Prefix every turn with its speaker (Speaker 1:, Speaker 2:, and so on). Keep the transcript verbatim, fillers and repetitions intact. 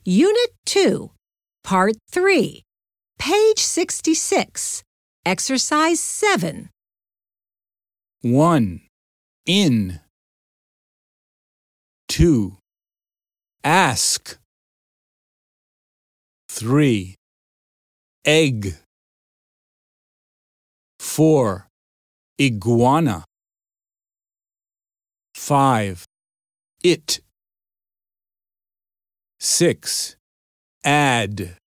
Speaker 1: Unit two, Part three, Page sixty-six, Exercise seven.
Speaker 2: one. In. two. Ask. three. Egg. four. Iguana. five. It. six. Add.